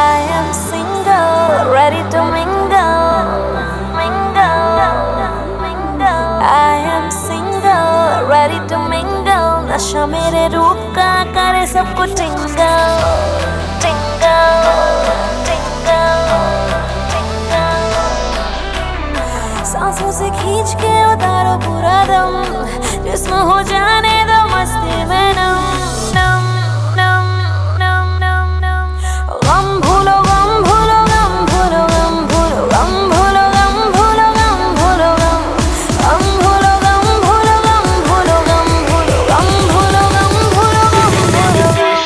I am single, ready to mingle, mingle, mingle. I am single, ready to mingle. नशा मेरे रूप का करे सबको टिंगल, टिंगल, टिंगल, टिंगल। सांसों से खींच के उतारो पूरा दम, जिस्म हो जाने दो मस्ती में नम, नम, नम, नम, नम, नम। गम भूलो, गम भूलो, गम भूलो, गम भूलो, गम भूलो, गम भूलो, गम भूलो, गम भूलो, गम भूलो, गम भूलो, गम भूलो, गम भूलो, गम भूलो, गम भूलो।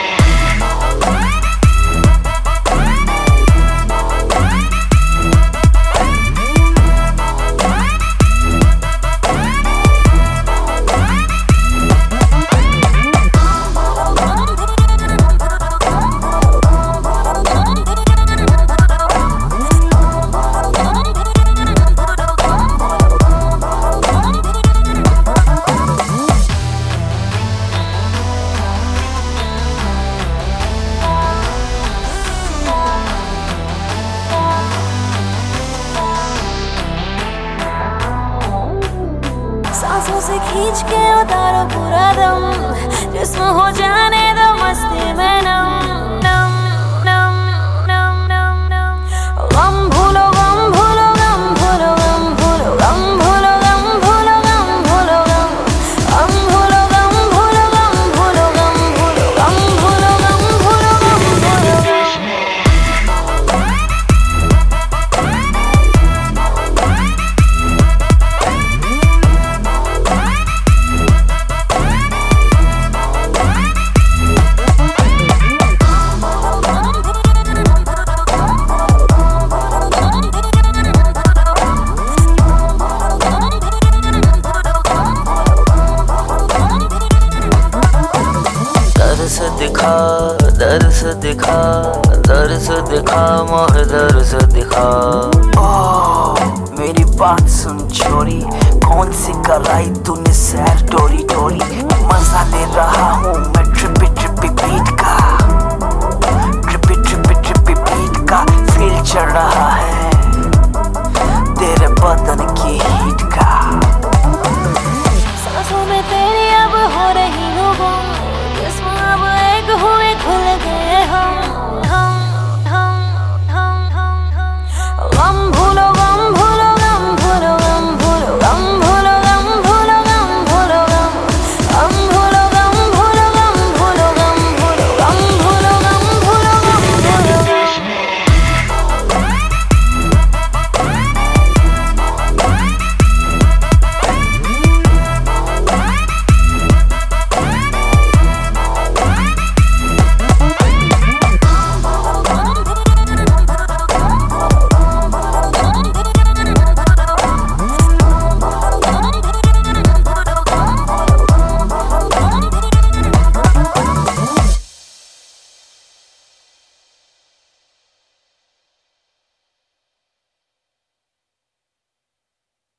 सांसों से खींच के उतारो पूरा दम, जिस्म हो जाने दो मस्ती में नम, नम, नम, नम, नम, नम। गम भूलो, गम भूलो, गम भूलो, गम भूलो, गम भूलो, गम भूलो, गम भूलो, गम भूलो, गम भूलो, गम भूलो, गम भूलो, गम भूलो, गम भूलो, गम भूलो। दर्स दिखा, दर्स दिखा, दर्स दिखा, मोह दर्स दिखा। मेरी बात सुन छोरी, कौन सी कराई तूने सैर टोरी टोरी। मजा ले रहा हूँ मैं